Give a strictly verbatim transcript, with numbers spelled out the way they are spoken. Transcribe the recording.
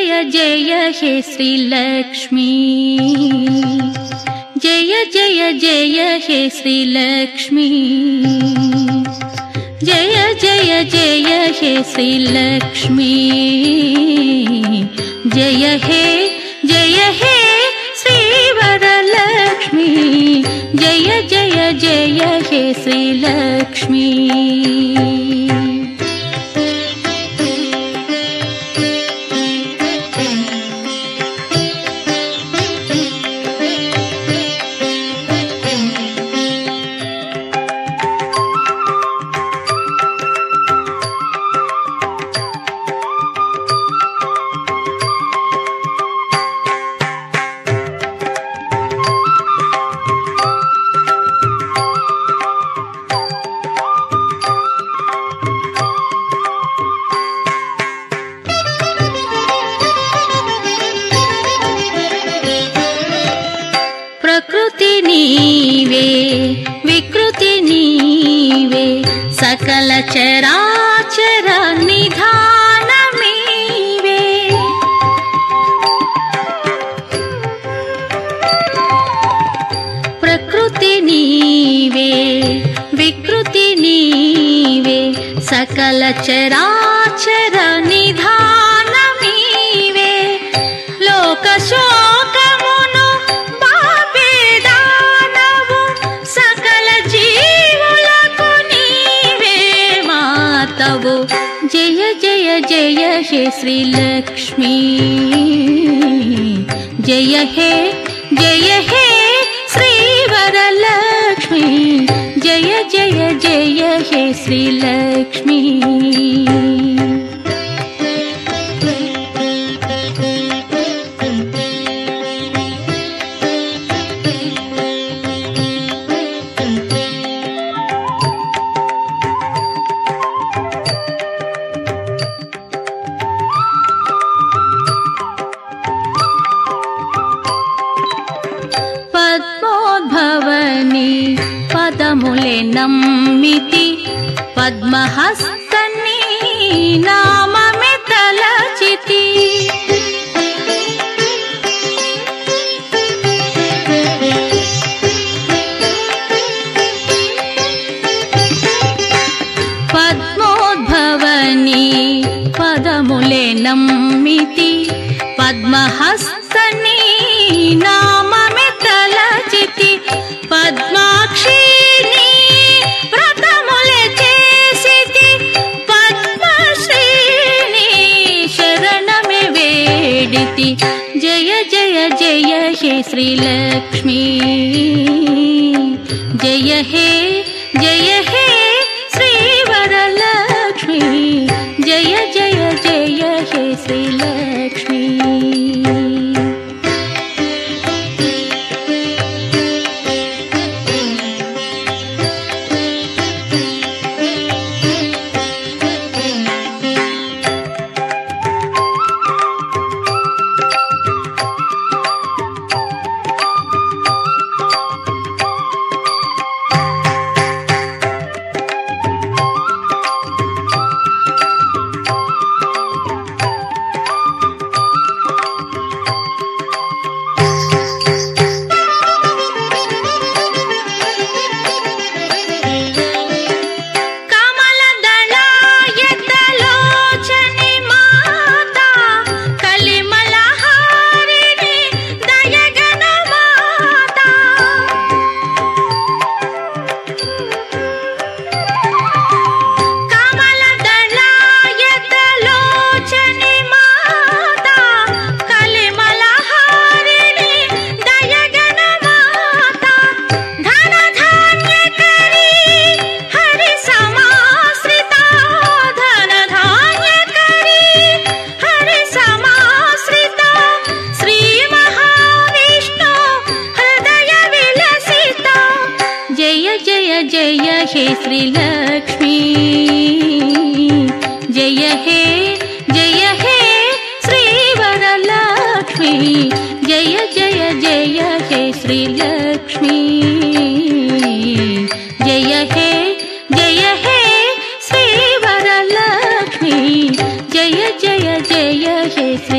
जय जय हे श्री लक्ष्मी जय जय जय हे श्री लक्ष्मी जय जय जय हे श्री लक्ष्मी जय हे जय हे श्री वरलक्ष्मी जय जय जय हे श्री लक्ष्मी। प्रकृति नीवे विकृति नीवे सकल चराचर निधानमीवे प्रकृति नीवे विकृति नीवे सकल चराचर निधानमीवे लोक शोकमुनु जय जय जय हे श्री लक्ष्मी जय हे जय हे श्री वरलक्ष्मी जय जय जय हे श्री लक्ष्मी। పద్మోద్భవని పదములే నమ్మితి పద్మహస్తని నామమే తలచితి పద్మోద్భవని పదములే నమ్మితి పద్మహస్తని నామమే తలచితి పద్మాక్షిని వ్రతములే చేసితి పద్మశ్రీని శరణమే వేడితి జయ జయ జయ హే శ్రీ లక్ష్మీ జయ హే జయ హే శ్రీ వరలక్ష్మీ జయ జయ జయ హే శ్రీ లక్ష్మీ। जय हे श्री लक्ष्मी जय हे जय हे श्री वरलक्ष्मी जय जय जय हे श्री लक्ष्मी जय हे जय हे श्री वरलक्ष्मी जय जय जय हे